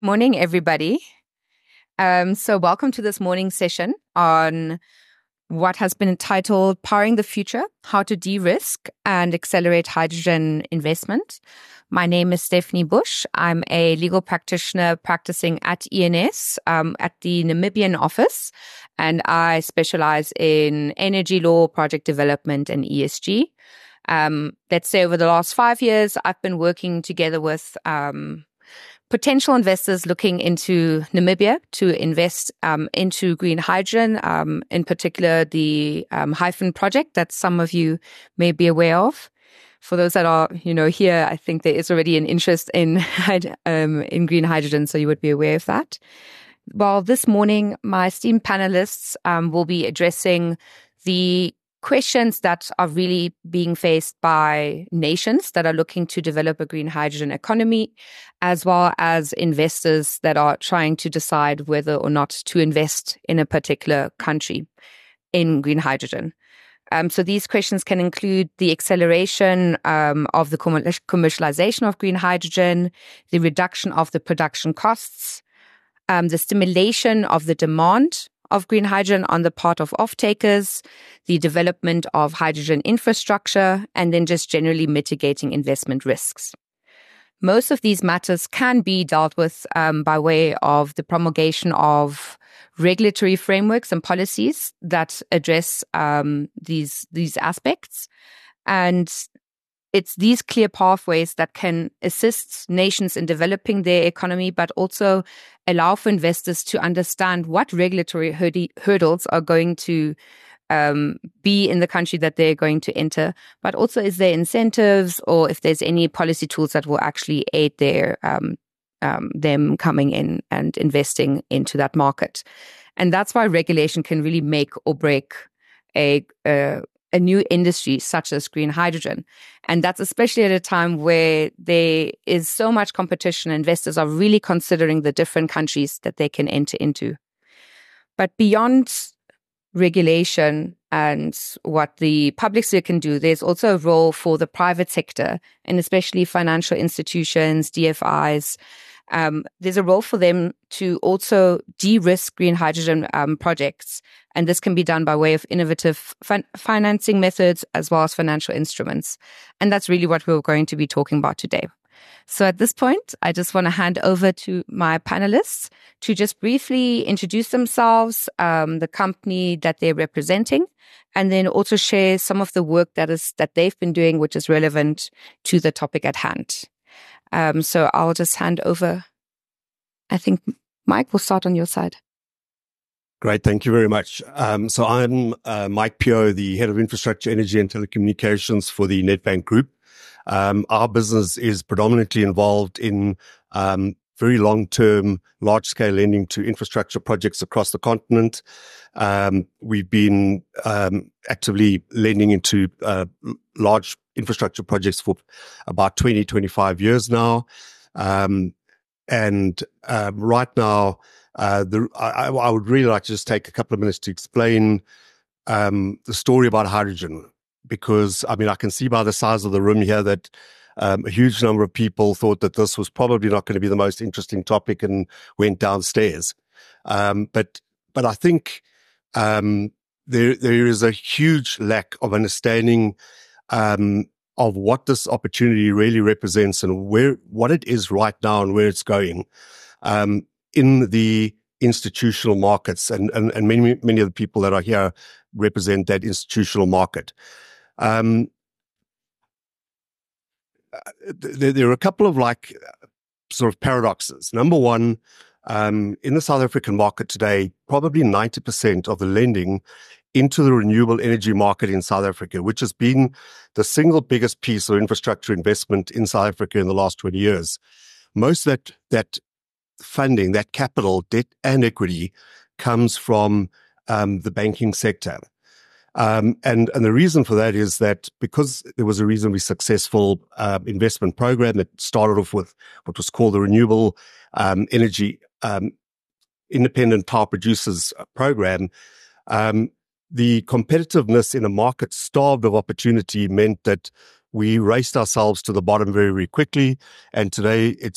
Morning, everybody. So welcome to this morning session on what has been entitled Powering the Future, How to De-risk and Accelerate Hydrogen Investment. My name is Stephanie Bush. I'm a legal practitioner practicing at ENS at the Namibian office, and I specialize in energy law, project development, and ESG. Let's say over the last 5 years, I've been working together with potential investors looking into Namibia to invest into green hydrogen, in particular the Hyphen project that some of you may be aware of. For those that are, here, I think there is already an interest in green hydrogen, so you would be aware of that. Well, this morning, my esteemed panelists will be addressing the questions that are really being faced by nations that are looking to develop a green hydrogen economy, as well as investors that are trying to decide whether or not to invest in a particular country in green hydrogen. So these questions can include the acceleration of the commercialization of green hydrogen, the reduction of the production costs, the stimulation of the demand of green hydrogen on the part of off-takers, the development of hydrogen infrastructure, and then just generally mitigating investment risks. Most of these matters can be dealt with by way of the promulgation of regulatory frameworks and policies that address these aspects. And it's these clear pathways that can assist nations in developing their economy, but also allow for investors to understand what regulatory hurdles are going to be in the country that they're going to enter, but also is there incentives or if there's any policy tools that will actually aid them coming in and investing into that market. And that's why regulation can really make or break a new industry such as green hydrogen. And that's especially at a time where there is so much competition. Investors are really considering the different countries that they can enter into. But beyond regulation and what the public sector can do, there's also a role for the private sector and especially financial institutions, DFIs. There's a role for them to also de-risk green hydrogen projects. And this can be done by way of innovative financing methods as well as financial instruments. And that's really what we're going to be talking about today. So at this point, I just want to hand over to my panelists to just briefly introduce themselves, the company that they're representing, and then also share some of the work that they've been doing, which is relevant to the topic at hand. So I'll just hand over. I think, Mike, we'll start on your side. Great. Thank you very much. So I'm Mike Pio, the Head of Infrastructure, Energy and Telecommunications for the Nedbank Group. Our business is predominantly involved in very long-term, large-scale lending to infrastructure projects across the continent. We've been actively lending into large infrastructure projects for about 20, 25 years now. And right now, I would really like to just take a couple of minutes to explain the story about hydrogen, because, I can see by the size of the room here that a huge number of people thought that this was probably not going to be the most interesting topic and went downstairs. But I think there is a huge lack of understanding of what this opportunity really represents and what it is right now and where it's going in the institutional markets, and many of the people that are here represent that institutional market. There are a couple of sort of paradoxes. Number one, in the South African market today, probably 90% of the lending into the renewable energy market in South Africa, which has been the single biggest piece of infrastructure investment in South Africa in the last 20 years. Most of that funding, that capital, debt and equity, comes from the banking sector. And the reason for that is that because there was a reasonably successful investment program that started off with what was called the Renewable Energy Independent Power Producers Program, the competitiveness in a market starved of opportunity meant that we raced ourselves to the bottom very, very quickly. And today it's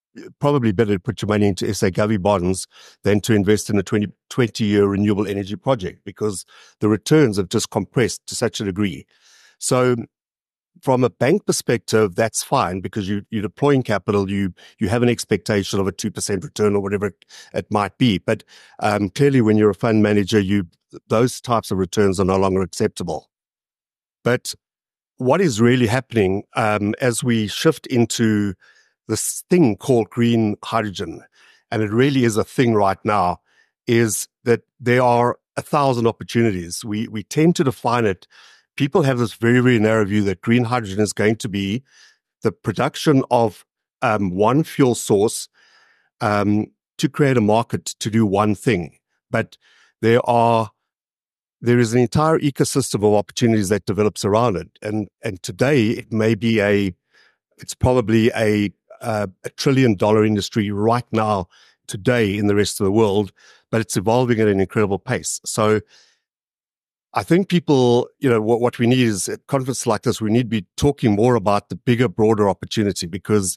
probably better to put your money into SA Govy bonds than to invest in a 20-year renewable energy project, because the returns have just compressed to such a degree. So from a bank perspective, that's fine, because you're deploying capital, you have an expectation of a 2% return or whatever it might be. But clearly when you're a fund manager, those types of returns are no longer acceptable. But what is really happening as we shift into this thing called green hydrogen, and it really is a thing right now, is that there are 1,000 opportunities. We tend to define it. People have this very, very narrow view that green hydrogen is going to be the production of one fuel source to create a market to do one thing. But there is an entire ecosystem of opportunities that develops around it. And today it may be it's probably a $1 trillion industry right now, today in the rest of the world, but it's evolving at an incredible pace. So I think people, what we need is at conferences like this, we need to be talking more about the bigger, broader opportunity, because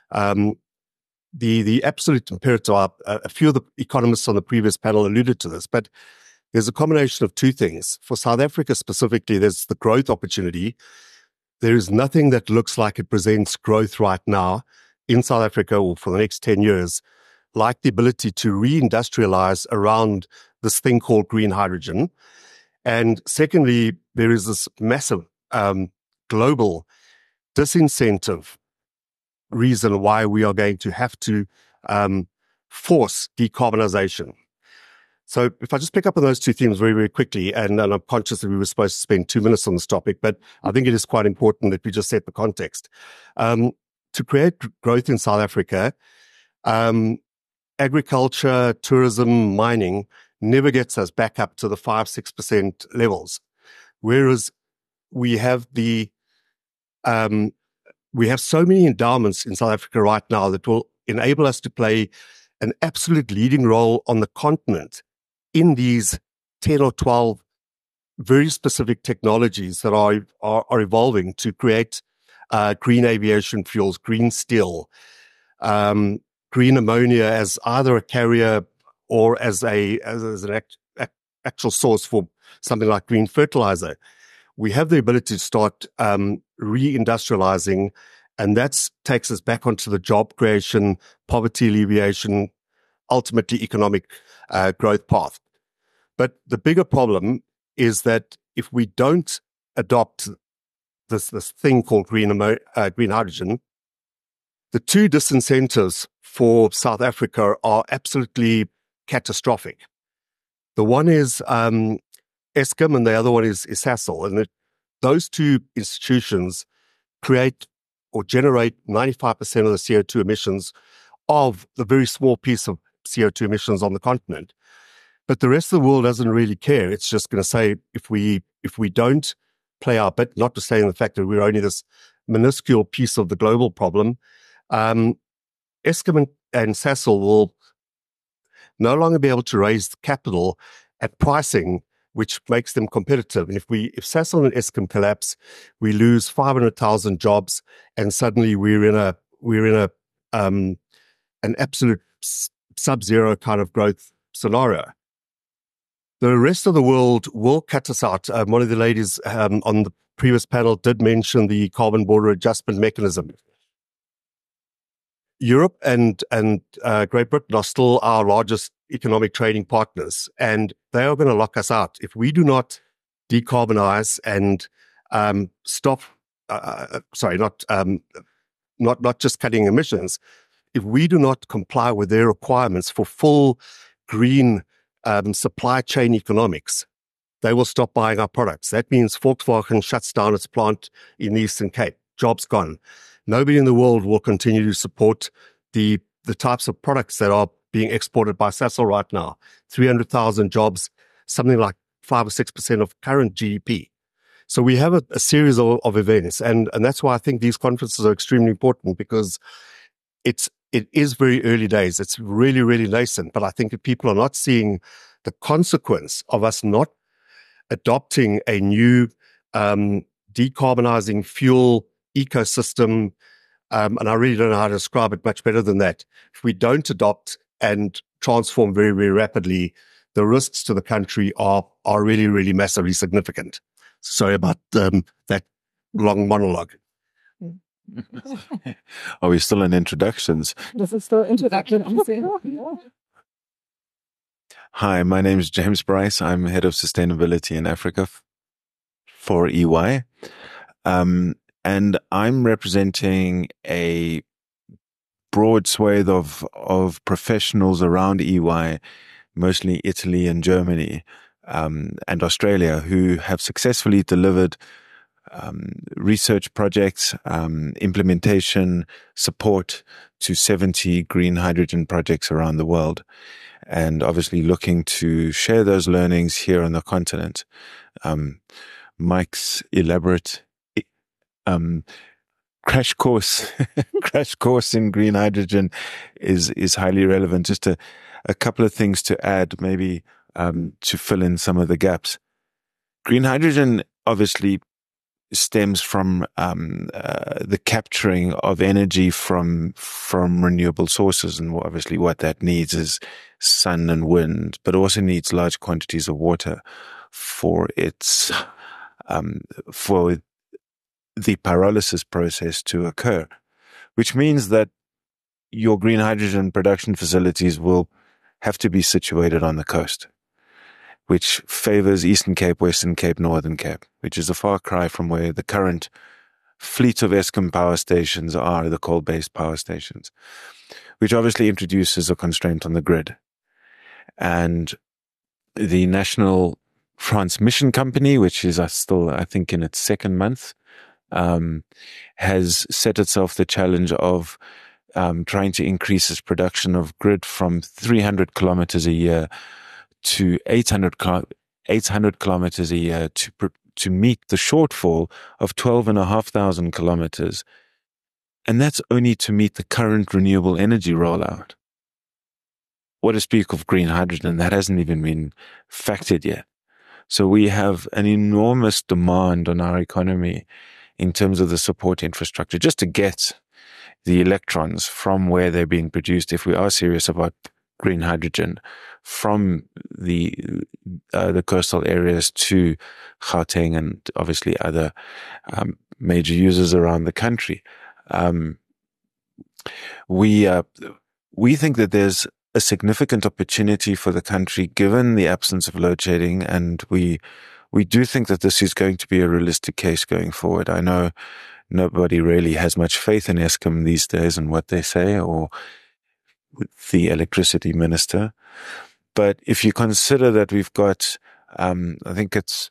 the absolute imperative, a few of the economists on the previous panel alluded to this, but there's a combination of two things. For South Africa specifically, there's the growth opportunity. There is nothing that looks like it presents growth right now in South Africa or for the next 10 years, like the ability to reindustrialize around this thing called green hydrogen. And secondly, there is this massive global disincentive reason why we are going to have to force decarbonization. So if I just pick up on those two themes very, very quickly, and I'm conscious that we were supposed to spend 2 minutes on this topic, but I think it is quite important that we just set the context. To create growth in South Africa, agriculture, tourism, mining never gets us back up to the 5-6% levels. Whereas we have so many endowments in South Africa right now that will enable us to play an absolute leading role on the continent in these 10 or 12 very specific technologies that are evolving to create green aviation fuels, green steel, green ammonia as either a carrier or as an actual source for something like green fertilizer. We have the ability to start reindustrializing, and that takes us back onto the job creation, poverty alleviation, ultimately economic growth path. But the bigger problem is that if we don't adopt this thing called green hydrogen, the two disincentives for South Africa are absolutely catastrophic. The one is Eskom, and the other one is Sasol. And those two institutions create or generate 95% of the CO2 emissions of the very small piece of CO2 emissions on the continent. But the rest of the world doesn't really care. It's just going to say, if we don't play our bit, notwithstanding the fact that we're only this minuscule piece of the global problem, Eskom and Sasol will no longer be able to raise capital at pricing which makes them competitive. And if Sasol and Eskom collapse, we lose 500,000 jobs, and suddenly we're in an absolute sub-zero kind of growth scenario. The rest of the world will cut us out. One of the ladies on the previous panel did mention the carbon border adjustment mechanism. Europe and Great Britain are still our largest economic trading partners, and they are going to lock us out if we do not decarbonize and stop. Not just cutting emissions. If we do not comply with their requirements for full green supply chain economics, they will stop buying our products. That means Volkswagen shuts down its plant in the Eastern Cape. Jobs gone. Nobody in the world will continue to support the types of products that are being exported by Sasol right now. 300,000 jobs, something like 5 or 6% of current GDP. So we have a series of events, and that's why I think these conferences are extremely important, because it is very early days. It's really, really nascent, but I think that people are not seeing the consequence of us not adopting a new decarbonizing fuel ecosystem and I really don't know how to describe it much better than that. If we don't adopt and transform very, very rapidly, the risks to the country are really, really massively significant. Sorry about that long monologue. Are we still in introductions? This is still introduction. Hi, my name is James Bryce. I'm head of sustainability in Africa for EY. And I'm representing a broad swathe of professionals around EY, mostly Italy and Germany, and Australia, who have successfully delivered research projects, implementation, support to 70 green hydrogen projects around the world. And obviously looking to share those learnings here on the continent. Mike's elaborate crash course in green hydrogen is highly relevant. Just a couple of things to add, maybe to fill in some of the gaps. Green hydrogen obviously stems from the capturing of energy from renewable sources, and obviously what that needs is sun and wind, but also needs large quantities of water for its for the pyrolysis process to occur, which means that your green hydrogen production facilities will have to be situated on the coast, which favors Eastern Cape, Western Cape, Northern Cape, which is a far cry from where the current fleet of Eskom power stations are, the coal-based power stations, which obviously introduces a constraint on the grid. And the National Transmission Company, which is still, I think, in its second month, has set itself the challenge of trying to increase its production of grid from 300 kilometers a year to 800 kilometers a year to meet the shortfall of 12,500 kilometers. And that's only to meet the current renewable energy rollout. What to speak of green hydrogen, that hasn't even been factored yet. So we have an enormous demand on our economy in terms of the support infrastructure, just to get the electrons from where they're being produced, if we are serious about green hydrogen, from the coastal areas to Gauteng and obviously other major users around the country. We think that there's a significant opportunity for the country given the absence of load shedding, and we do think that this is going to be a realistic case going forward. I know nobody really has much faith in Eskom these days and what they say, or the electricity minister. But if you consider that we've got, I think it's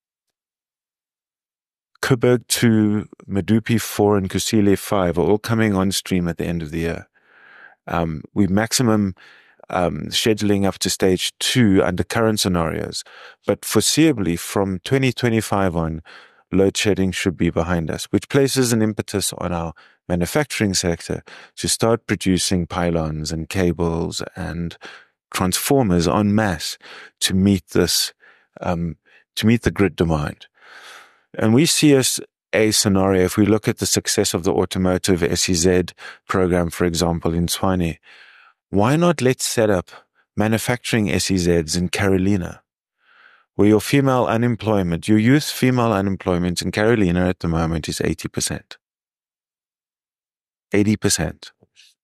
Koeberg 2, Medupi 4, and Kusile 5 are all coming on stream at the end of the year. We maximum scheduling up to stage 2 under current scenarios, but foreseeably from 2025 on, load shedding should be behind us, which places an impetus on our manufacturing sector to start producing pylons and cables and transformers en masse to meet this, to meet the grid demand. And we see a scenario, if we look at the success of the automotive SEZ program, for example, in Tshwane, why not let's set up manufacturing SEZs in Carolina, where your youth female unemployment in Carolina at the moment is 80%. 80%.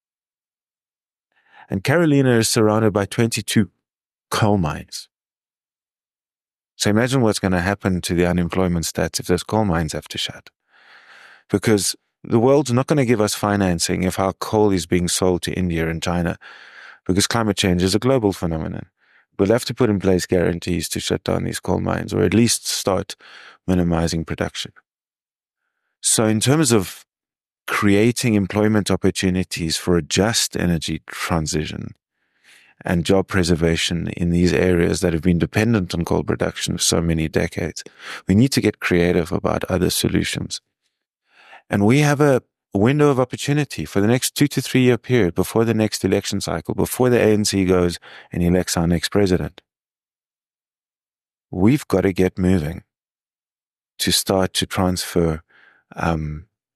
And Carolina is surrounded by 22 coal mines. So imagine what's going to happen to the unemployment stats if those coal mines have to shut. Because the world's not going to give us financing if our coal is being sold to India and China, because climate change is a global phenomenon. We'll have to put in place guarantees to shut down these coal mines, or at least start minimizing production. So in terms of creating employment opportunities for a just energy transition and job preservation in these areas that have been dependent on coal production for so many decades, we need to get creative about other solutions. And we have a window of opportunity for the next 2 to 3 year period before the next election cycle, before the ANC goes and elects our next president. We've got to get moving to start to transfer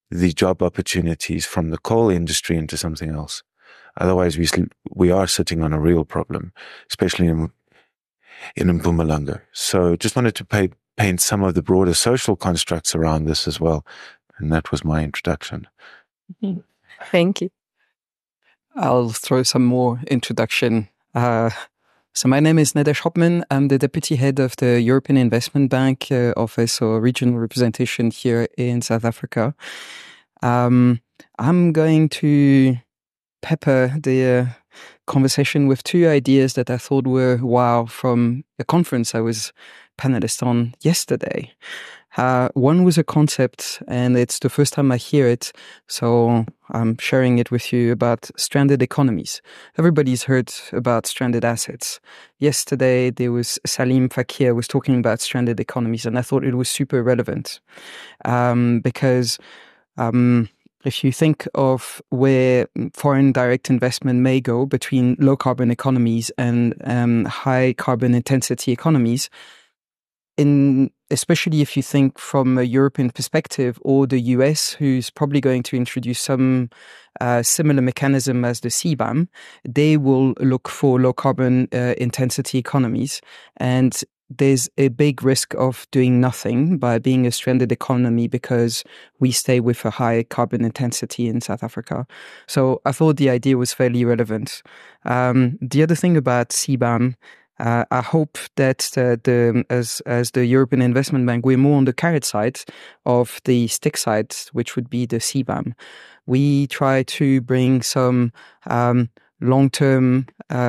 the job opportunities from the coal industry into something else. Otherwise, we are sitting on a real problem, especially in Mpumalanga. So just wanted to paint some of the broader social constructs around this as well. And that was my introduction. Thank you. I'll throw some more introduction. So my name is Nadesh Hopman. I'm the deputy head of the European Investment Bank office or regional representation here in South Africa. I'm going to pepper the conversation with two ideas that I thought were wow from a conference I was panelist on yesterday. One was a concept, and it's the first time I hear it, so I'm sharing it with you, about stranded economies. Everybody's heard about stranded assets. Yesterday, there was Salim Fakir was talking about stranded economies, and I thought it was super relevant because if you think of where foreign direct investment may go between low carbon economies and high carbon intensity economies, especially if you think from a European perspective, or the US, who's probably going to introduce some similar mechanism as the CBAM, they will look for low carbon intensity economies. And there's a big risk of doing nothing by being a stranded economy because we stay with a high carbon intensity in South Africa. So I thought the idea was fairly relevant. The other thing about CBAM, I hope that as the European Investment Bank, we're more on the carrot side of the stick side, which would be the CBAM. We try to bring some long-term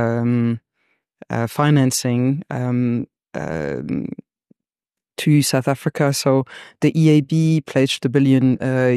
financing to South Africa. So the EIB pledged €1 billion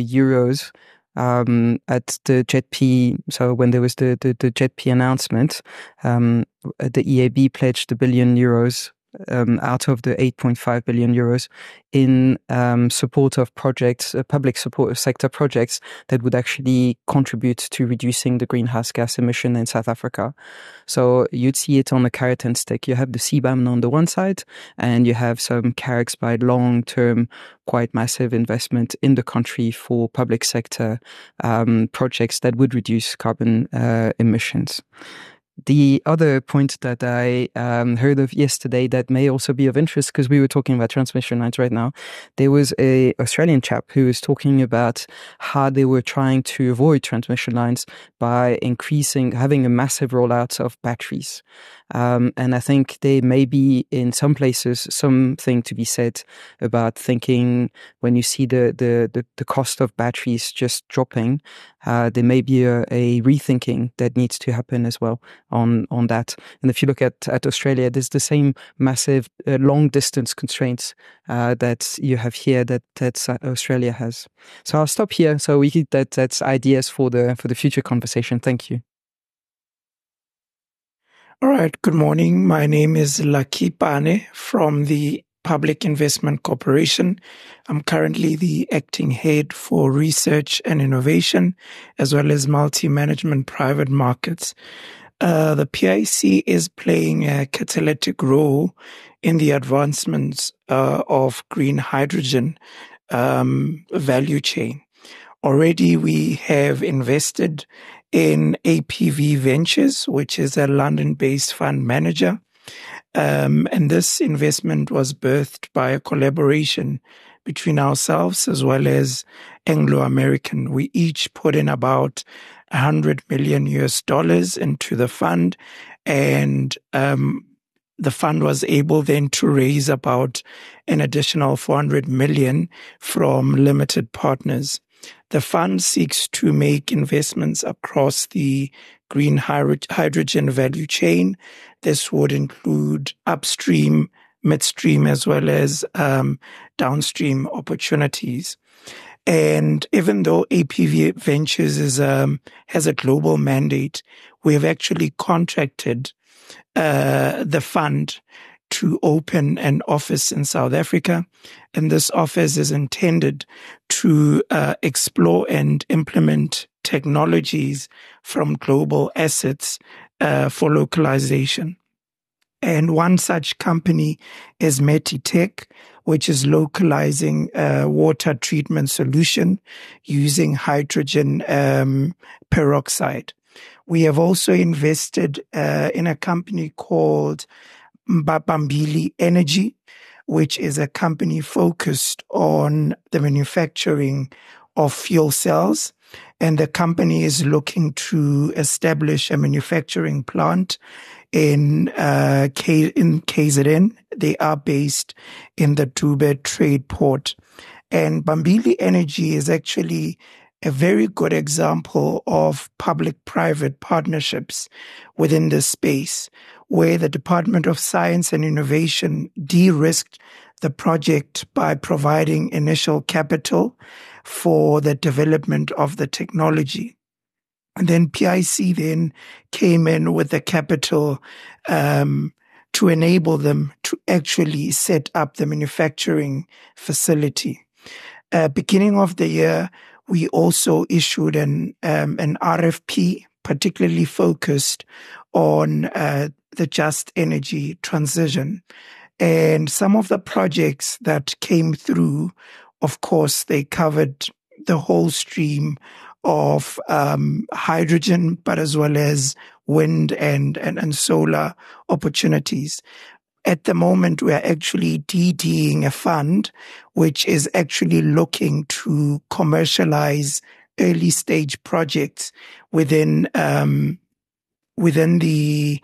at the JETP. So when there was the JETP announcement, the EIB pledged €1 billion out of the €8.5 billion in support of projects, public support sector projects that would actually contribute to reducing the greenhouse gas emission in South Africa. So you'd see it on a carrot and stick. You have the CBAM on the one side, and you have some carrots by long-term, quite massive investment in the country for public sector projects that would reduce carbon emissions. The other point that I heard of yesterday that may also be of interest, because we were talking about transmission lines right now, there was an Australian chap who was talking about how they were trying to avoid transmission lines by having a massive rollout of batteries. And I think there may be in some places something to be said about thinking when you see the cost of batteries just dropping, there may be a rethinking that needs to happen as well on that. And if you look at Australia, there's the same massive long distance constraints that you have here that Australia has. So I'll stop here. So that's ideas for the future conversation. Thank you. All right. Good morning. My name is Lucky Pane from the Public Investment Corporation. I'm currently the acting head for research and innovation, as well as multi-management private markets. The PIC is playing a catalytic role in the advancements of green hydrogen value chain. Already we have invested in APV Ventures, which is a London-based fund manager. And this investment was birthed by a collaboration between ourselves as well as Anglo American. We each put in about $100 million into the fund, and the fund was able then to raise about an additional $400 million from limited partners. The fund seeks to make investments across the green hydrogen value chain. This would include upstream, midstream, as well as downstream opportunities. And even though APV Ventures has a global mandate, we have actually contracted the fund to open an office in South Africa. And this office is intended to explore and implement technologies from global assets for localization. And one such company is Metitech, which is localizing a water treatment solution using hydrogen peroxide. We have also invested in a company called Mbambili Energy, which is a company focused on the manufacturing of fuel cells. And the company is looking to establish a manufacturing plant in KZN. They are based in the Dube Trade Port. And Mbambili Energy is actually a very good example of public-private partnerships within this space, where the Department of Science and Innovation de-risked the project by providing initial capital for the development of the technology. And then PIC then came in with the capital to enable them to actually set up the manufacturing facility. Beginning of the year, we also issued an RFP, particularly focused on the just energy transition. And some of the projects that came through, of course, they covered the whole stream of hydrogen, but as well as wind and solar opportunities. At the moment, we are actually DDing a fund which is actually looking to commercialize early stage projects within the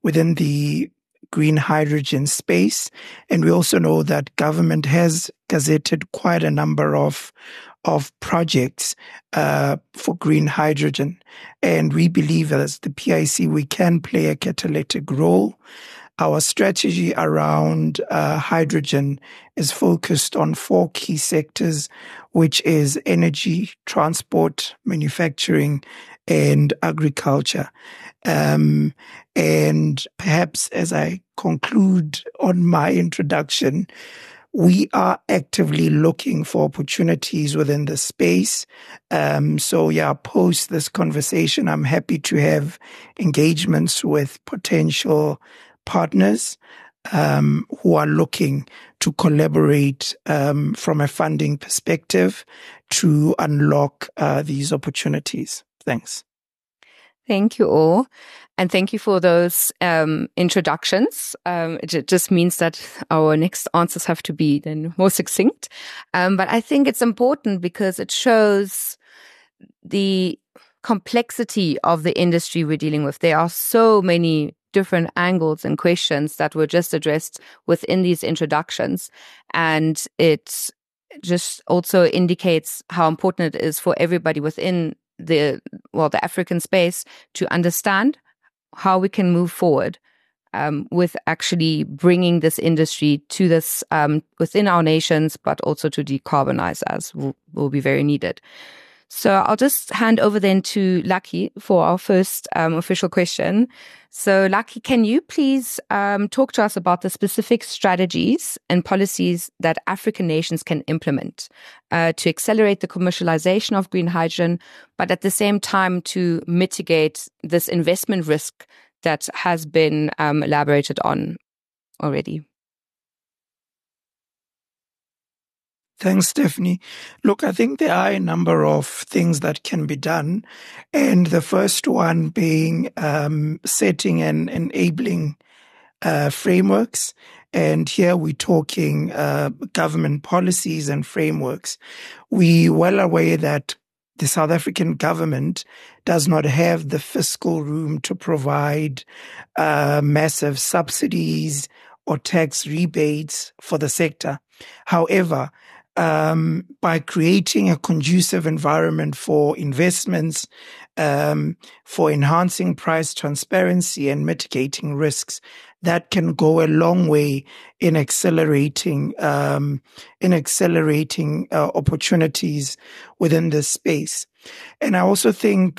green hydrogen space. And we also know that government has gazetted quite a number of projects for green hydrogen. And we believe as the PIC, we can play a catalytic role. Our strategy around hydrogen is focused on 4 key sectors, which is energy, transport, manufacturing, and agriculture. And perhaps as I conclude on my introduction, we are actively looking for opportunities within the space. Post this conversation, I'm happy to have engagements with potential partners who are looking to collaborate from a funding perspective to unlock these opportunities. Thanks. Thank you all. And thank you for those introductions. It just means that our next answers have to be then more succinct. But I think it's important because it shows the complexity of the industry we're dealing with. There are so many different angles and questions that were just addressed within these introductions. And it just also indicates how important it is for everybody within the African space to understand how we can move forward with actually bringing this industry to this within our nations, but also to decarbonize as will be very needed. So I'll just hand over then to Lucky for our first official question. So Lucky, can you please talk to us about the specific strategies and policies that African nations can implement to accelerate the commercialization of green hydrogen, but at the same time to mitigate this investment risk that has been elaborated on already? Thanks, Stephanie. Look, I think there are a number of things that can be done. And the first one being setting and enabling frameworks. And here we're talking government policies and frameworks. We're well aware that the South African government does not have the fiscal room to provide massive subsidies or tax rebates for the sector. However, by creating a conducive environment for investments, for enhancing price transparency and mitigating risks, that can go a long way in accelerating opportunities within this space. And I also think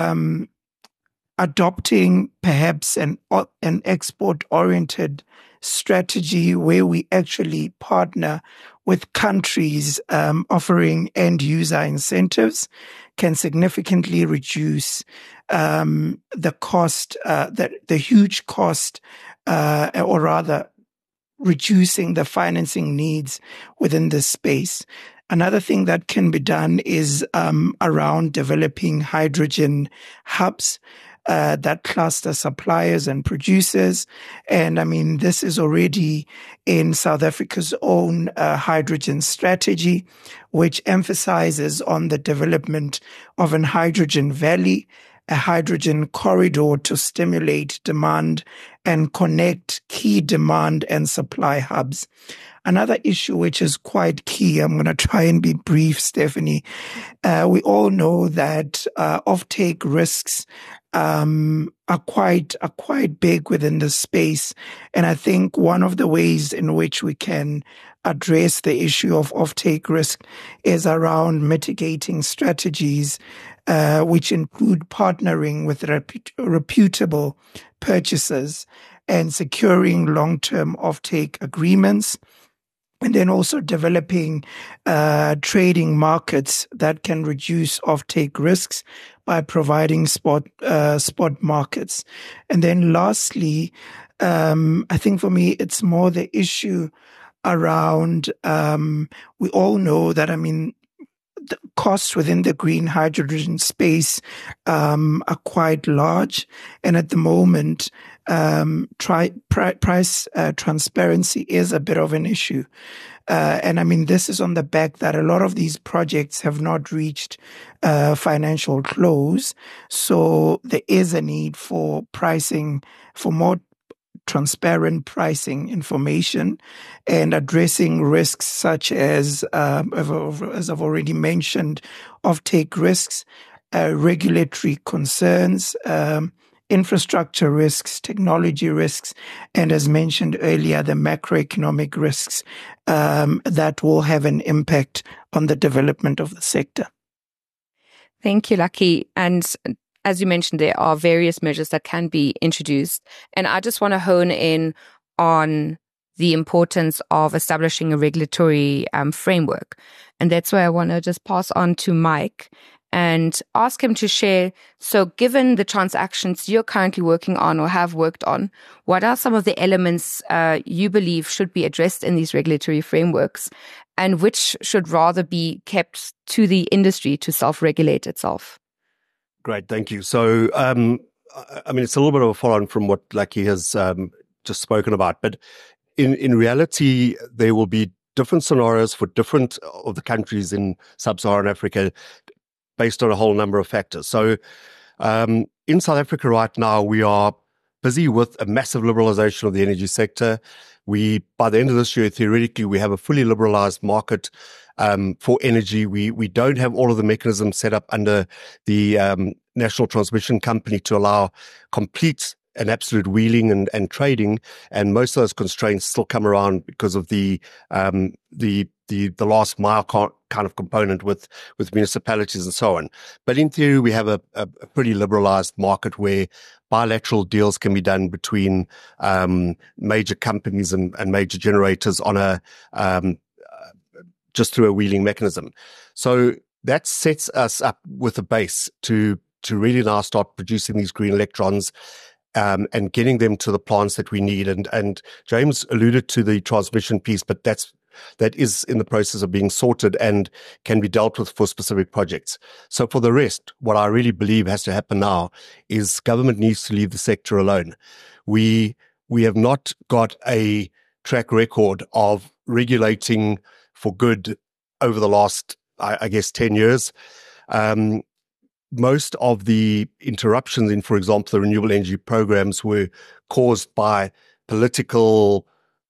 adopting perhaps an export-oriented strategy where we actually partner with countries offering end-user incentives can significantly reduce the cost, the huge cost or rather reducing the financing needs within this space. Another thing that can be done is around developing hydrogen hubs that cluster suppliers and producers. And I mean, this is already in South Africa's own hydrogen strategy, which emphasizes on the development of an hydrogen valley, a hydrogen corridor to stimulate demand and connect key demand and supply hubs. Another issue which is quite key, I'm going to try and be brief, Stephanie. We all know that offtake risks are quite big within the space. And I think one of the ways in which we can address the issue of offtake risk is around mitigating strategies, which include partnering with reputable purchasers and securing long-term offtake agreements. And then also developing trading markets that can reduce offtake risks by providing spot markets. And then lastly, I think for me, it's more the issue around, we all know that, I mean, the costs within the green hydrogen space are quite large. And at the moment, price transparency is a bit of an issue. And I mean, this is on the back that a lot of these projects have not reached financial close. So there is a need for pricing, for more transparent pricing information and addressing risks such as I've already mentioned, offtake risks, regulatory concerns, infrastructure risks, technology risks, and as mentioned earlier, the macroeconomic risks that will have an impact on the development of the sector. Thank you, Lucky. And as you mentioned, there are various measures that can be introduced. And I just want to hone in on the importance of establishing a regulatory framework. And that's where I want to just pass on to Mike and ask him to share. So given the transactions you're currently working on or have worked on, what are some of the elements you believe should be addressed in these regulatory frameworks, and which should rather be kept to the industry to self-regulate itself? Great, thank you. So, I mean, it's a little bit of a follow-on from what Lucky has just spoken about, but in reality, there will be different scenarios for different of the countries in sub-Saharan Africa based on a whole number of factors. So, in South Africa right now, we are busy with a massive liberalization of the energy sector. By the end of this year, theoretically, we have a fully liberalized market for energy. We don't have all of the mechanisms set up under the National Transmission Company to allow complete and absolute wheeling and trading, and most of those constraints still come around because of the last mile kind of component with municipalities and so on. But in theory, we have a pretty liberalized market where bilateral deals can be done between major companies and major generators on just through a wheeling mechanism. So that sets us up with a base to really now start producing these green electrons and getting them to the plants that we need. And James alluded to the transmission piece, but that is in the process of being sorted and can be dealt with for specific projects. So for the rest, what I really believe has to happen now is government needs to leave the sector alone. We have not got a track record of regulating for good over the last, I guess, 10 years. Most of the interruptions in, for example, the renewable energy programs were caused by political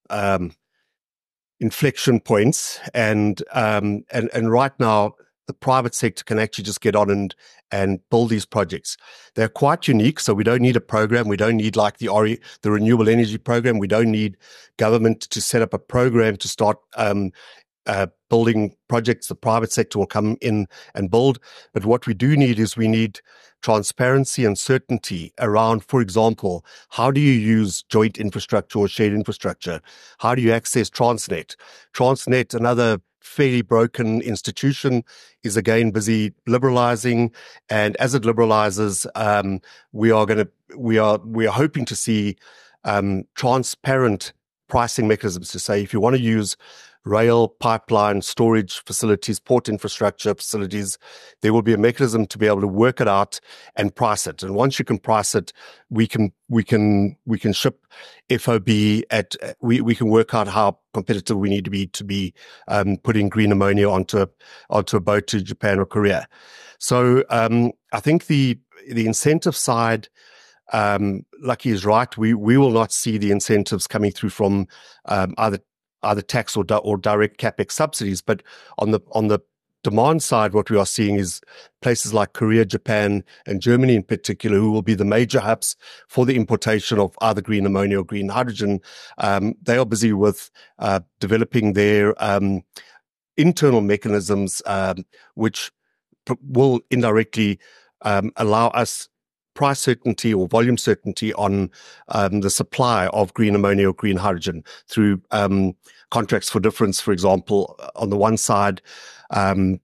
inflection points, and right now the private sector can actually just get on and build these projects. They're quite unique, so we don't need a program. We don't need like the renewable energy program. We don't need government to set up a program to start building projects. The private sector will come in and build. But what we do need is we need transparency and certainty around, for example, how do you use joint infrastructure or shared infrastructure? How do you access Transnet? Transnet, another fairly broken institution, is again busy liberalizing. And as it liberalizes, we are hoping to see transparent pricing mechanisms to say, if you want to use rail, pipeline, storage facilities, port infrastructure facilities, there will be a mechanism to be able to work it out and price it. And once you can price it, we can ship FOB at, we can work out how competitive we need to be putting green ammonia onto a boat to Japan or Korea. So I think the incentive side, Lucky is right. We will not see the incentives coming through from either tax or direct capex subsidies. But on the demand side, what we are seeing is places like Korea, Japan, and Germany in particular, who will be the major hubs for the importation of either green ammonia or green hydrogen. They are busy with developing their internal mechanisms, which will indirectly allow us price certainty or volume certainty on the supply of green ammonia or green hydrogen through contracts for difference, for example, on the one side. I mean,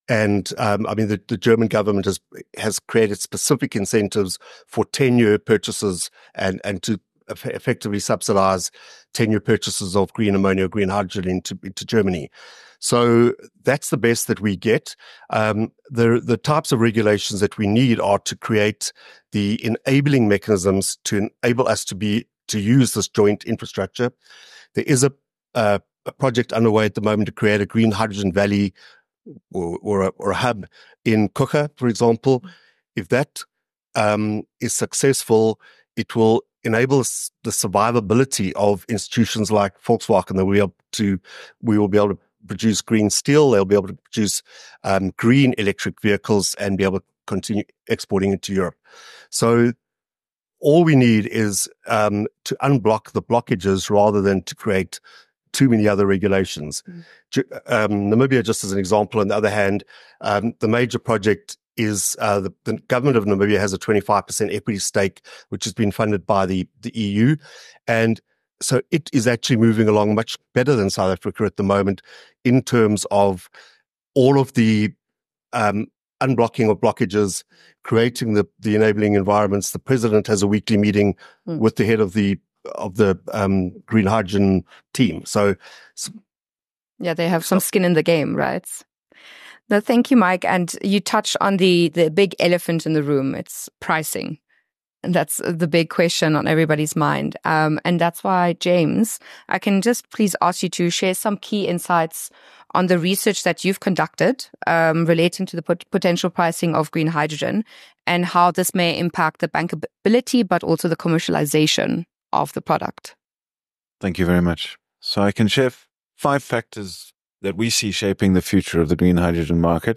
the German government has created specific incentives for 10-year purchases and to effectively subsidize 10-year purchases of green ammonia or green hydrogen into Germany. So that's the best that we get. The types of regulations that we need are to create the enabling mechanisms to enable us to use this joint infrastructure. There is a project underway at the moment to create a green hydrogen valley or a hub in Coega, for example. If that is successful, it will enable the survivability of institutions like Volkswagen, that we will be able to produce green steel. They'll be able to produce green electric vehicles and be able to continue exporting into Europe. So all we need is to unblock the blockages rather than to create too many other regulations. Namibia, just as an example, on the other hand, the major project is the government of Namibia has a 25% equity stake, which has been funded by the EU. And so it is actually moving along much better than South Africa at the moment in terms of all of the unblocking of blockages, creating the enabling environments. The president has a weekly meeting with the head of the green hydrogen team. So yeah, they have some skin in the game, right? No, thank you, Mike. And you touched on the big elephant in the room. It's pricing. And that's the big question on everybody's mind. And that's why, James, I can just please ask you to share some key insights on the research that you've conducted relating to the potential pricing of green hydrogen and how this may impact the bankability, but also the commercialization of the product. Thank you very much. So I can share 5 factors that we see shaping the future of the green hydrogen market.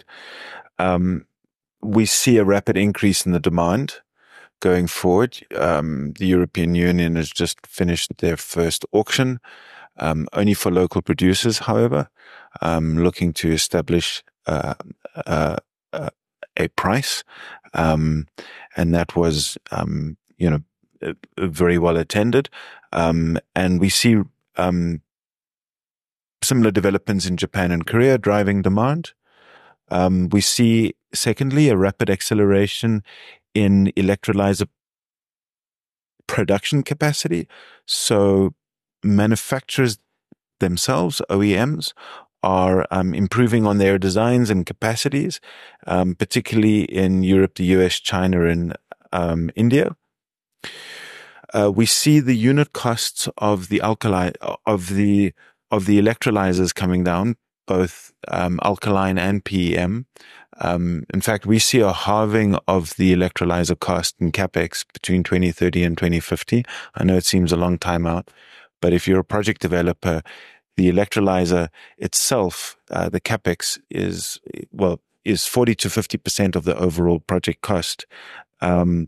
We see a rapid increase in the demand going forward. The European Union has just finished their first auction, only for local producers, however, looking to establish a price. And that was, very well attended. And we see similar developments in Japan and Korea driving demand. We see, secondly, a rapid acceleration in electrolyzer production capacity. So manufacturers themselves, OEMs, are improving on their designs and capacities, particularly in Europe, the US, China, and India. We see the unit costs of the electrolyzers coming down, both alkaline and PEM. In fact, we see a halving of the electrolyzer cost in capex between 2030 and 2050. I know it seems a long time out, but if you're a project developer, the electrolyzer itself, the capex is 40 to 50% of the overall project cost. And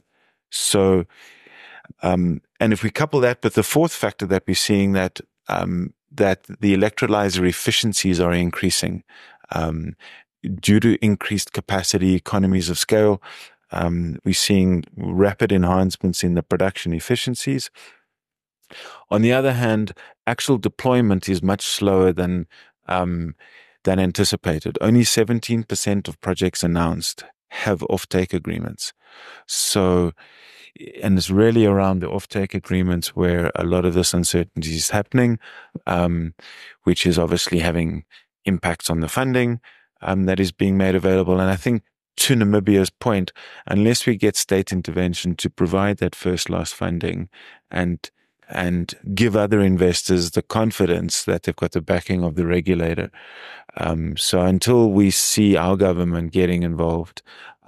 if we couple that with the fourth factor that we're seeing, that the electrolyzer efficiencies are increasing due to increased capacity, economies of scale. We're seeing rapid enhancements in the production efficiencies. On the other hand, actual deployment is much slower than anticipated. Only 17% of projects announced have offtake agreements. So And it's really around the offtake agreements where a lot of this uncertainty is happening, which is obviously having impacts on the funding that is being made available. And I think to Namibia's point, unless we get state intervention to provide that first loss funding and give other investors the confidence that they've got the backing of the regulator. So until we see our government getting involved,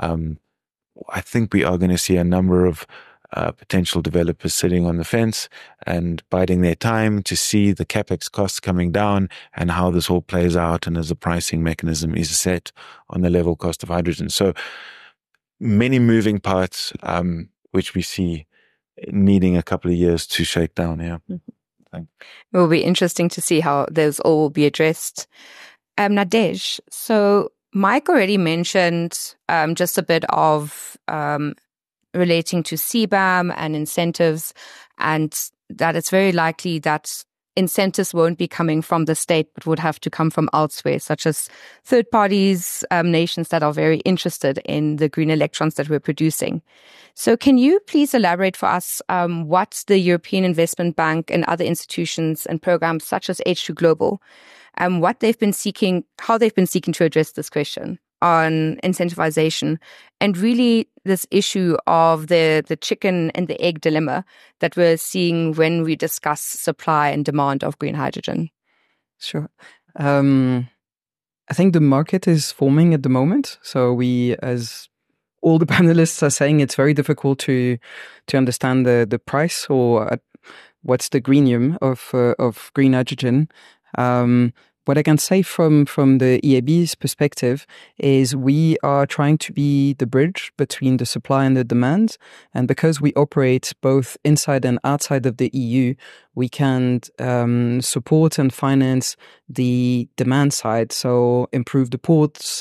I think we are going to see a number of potential developers sitting on the fence and biding their time to see the capex costs coming down and how this all plays out and as a pricing mechanism is set on the level cost of hydrogen. So many moving parts, which we see needing a couple of years to shake down. Yeah. Mm-hmm. It will be interesting to see how those all will be addressed. Nadej, so Mike already mentioned just a bit of relating to CBAM and incentives, and that it's very likely that incentives won't be coming from the state, but would have to come from elsewhere, such as third parties, nations that are very interested in the green electrons that we're producing. So can you please elaborate for us what the European Investment Bank and other institutions and programs such as H2 Global, what they've been seeking, how they've been seeking to address this question on incentivization, and really this issue of the chicken and the egg dilemma that we're seeing when we discuss supply and demand of green hydrogen? Sure. I think the market is forming at the moment. So we, as all the panelists are saying, it's very difficult to understand the price or what's the greenium of green hydrogen. What I can say from the EIB's perspective is we are trying to be the bridge between the supply and the demand. And because we operate both inside and outside of the EU, we can support and finance the demand side. So improve the ports,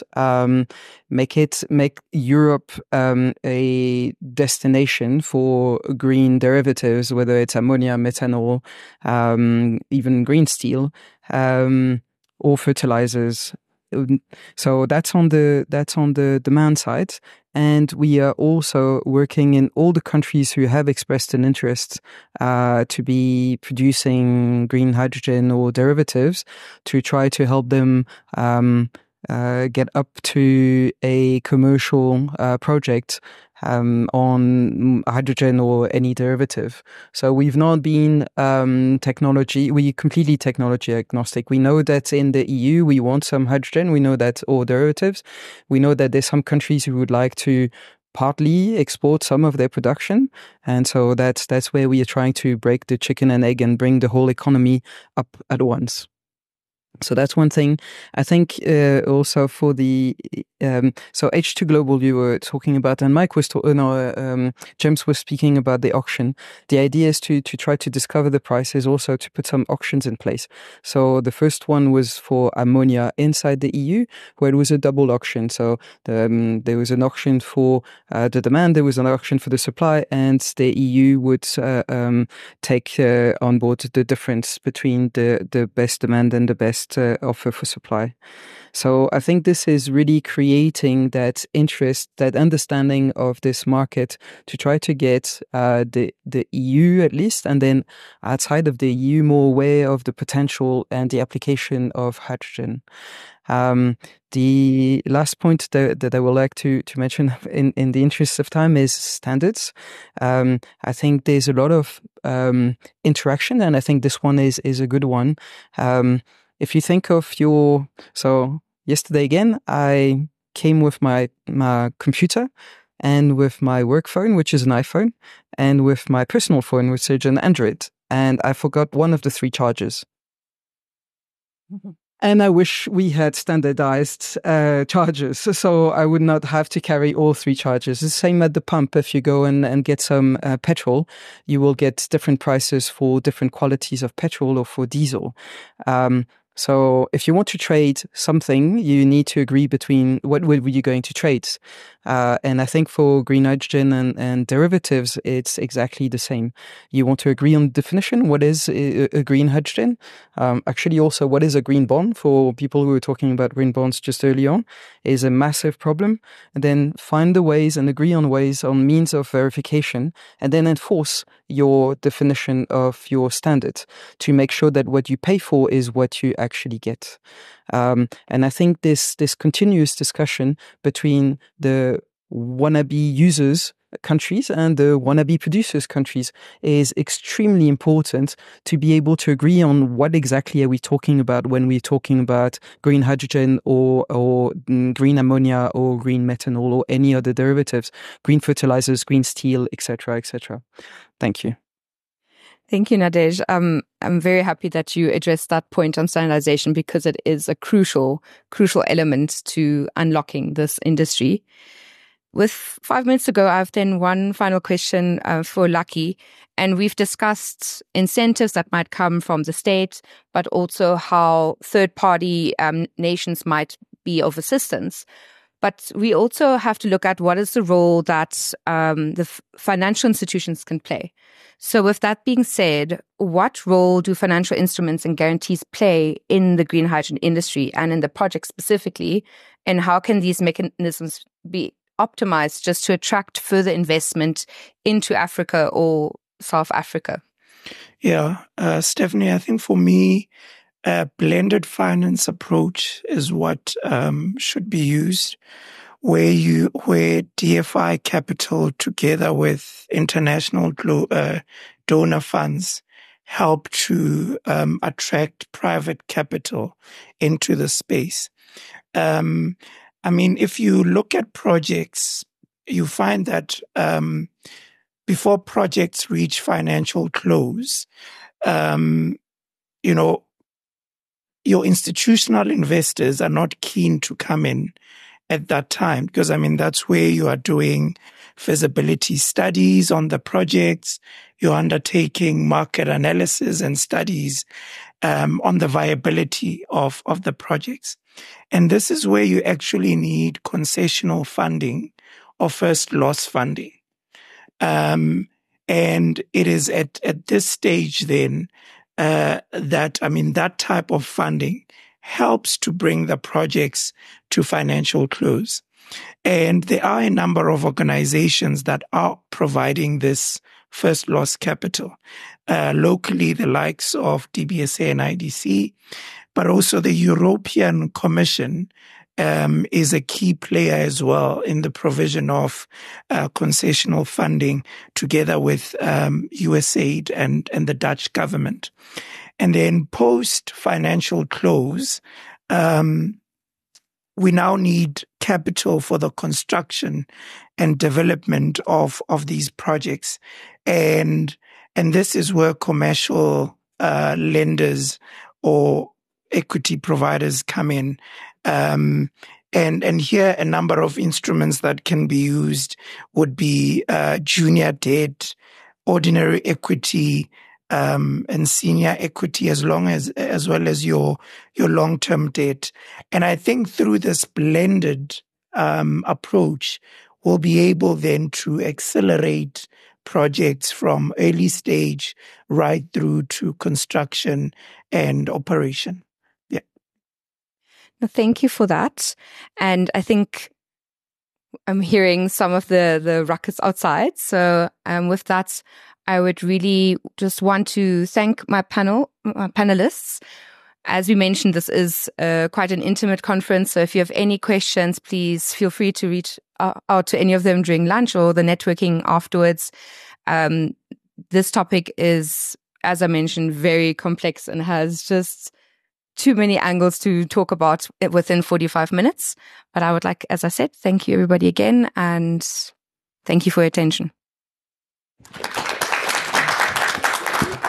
make Europe a destination for green derivatives, whether it's ammonia, methanol, even green steel. Or fertilizers. So that's on the demand side. And we are also working in all the countries who have expressed an interest to be producing green hydrogen or derivatives to try to help them get up to a commercial project on hydrogen or any derivative. So we've not been we're completely technology agnostic. We know that in the EU we want some hydrogen, we know that, or derivatives. We know that there's some countries who would like to partly export some of their production. And so that's where we are trying to break the chicken and egg and bring the whole economy up at once. So that's one thing. I think also for the so H2 Global you were talking about, and Mike was James was speaking about the auction. The idea is to try to discover the prices, also to put some auctions in place. So the first one was for ammonia inside the EU, where it was a double auction. So there was an auction for the demand, there was an auction for the supply, and the EU would take on board the difference between the best demand and the best offer for supply. So I think this is really creating that interest, that understanding of this market to try to get the EU at least, and then outside of the EU more aware of the potential and the application of hydrogen. The last point that I would like to mention in the interest of time is standards. I think there's a lot of interaction, and I think this one is a good one. If you think of so yesterday again, I came with my computer and with my work phone, which is an iPhone, and with my personal phone, which is an Android, and I forgot one of the three chargers. Mm-hmm. And I wish we had standardized chargers, so I would not have to carry all three chargers. It's the same at the pump. If you go and get some petrol, you will get different prices for different qualities of petrol or for diesel. So if you want to trade something, you need to agree between what were you going to trade. And I think for green hydrogen and derivatives, it's exactly the same. You want to agree on the definition. What is a green hydrogen? Actually, also, what is a green bond? For people who were talking about green bonds just early on, is a massive problem. And then find the ways and agree on ways, on means of verification, and then enforce your definition of your standard to make sure that what you pay for is what you actually get. And I think this continuous discussion between the wannabe users countries and the wannabe producers countries is extremely important to be able to agree on what exactly are we talking about when we're talking about green hydrogen or green ammonia or green methanol or any other derivatives, green fertilizers, green steel, etc., etc. Thank you. Thank you, Nadej. I'm very happy that you addressed that point on standardization because it is a crucial element to unlocking this industry. With 5 minutes to go, I have then one final question for Lucky. And we've discussed incentives that might come from the state, but also how third-party nations might be of assistance. But we also have to look at what is the role that the financial institutions can play. So with that being said, what role do financial instruments and guarantees play in the green hydrogen industry and in the project specifically? And how can these mechanisms be optimized just to attract further investment into Africa or South Africa? Yeah, Stephanie, I think for me, a blended finance approach is what should be used, where DFI capital together with international donor funds help to attract private capital into the space. I mean, if you look at projects, you find that before projects reach financial close, your institutional investors are not keen to come in at that time because, I mean, that's where you are doing feasibility studies on the projects, you're undertaking market analysis and studies on the viability of the projects. And this is where you actually need concessional funding or first loss funding. And it is at this stage then that type of funding helps to bring the projects to financial close. And there are a number of organizations that are providing this first loss capital. Locally, the likes of DBSA and IDC, but also the European Commission is a key player as well in the provision of concessional funding together with USAID and the Dutch government. And then post-financial close, we now need capital for the construction and development of these projects. And this is where commercial lenders or equity providers come in. And here a number of instruments that can be used would be junior debt, ordinary equity, and senior equity, as well as your long-term debt. And I think through this blended approach, we'll be able then to accelerate projects from early stage right through to construction and operation. Yeah. Thank you for that. And I think I'm hearing some of the ruckus outside. So with that, I would really just want to thank my panelists. As we mentioned, this is quite an intimate conference. So if you have any questions, please feel free to reach out to any of them during lunch or the networking afterwards. This topic is, as I mentioned, very complex and has just too many angles to talk about within 45 minutes. But I would like, as I said, thank you everybody again, and thank you for your attention.